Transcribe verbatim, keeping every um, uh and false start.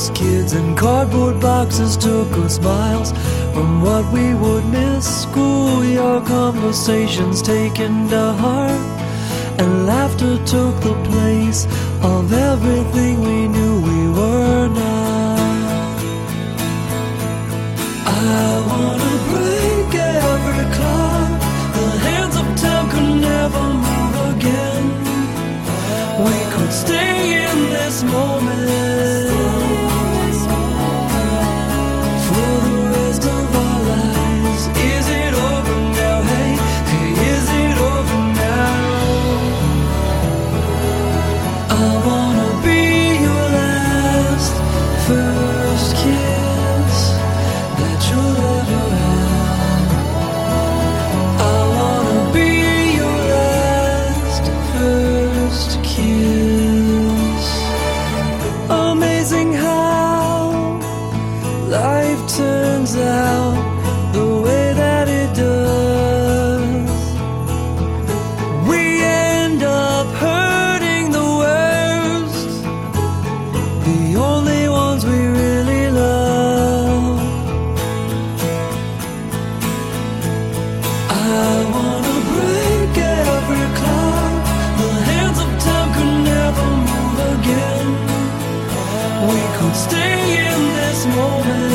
First kids in cardboard boxes took us miles from what we would miss. Schoolyard conversations taken to heart, and laughter took the place of everything we knew we were not. I wanna break every clock. The hands of time could never move again. We could stay in this moment for the rest of our lives. Is it over now? Hey, hey, is it over now? I wanna be your last first kiss that you'll ever have. I wanna be your last first kiss. Amazing how life turns out the way that it does. We end up hurting the worst, the only ones we really love. I wanna break every clock. The hands of time could never move again. We could stay in this moment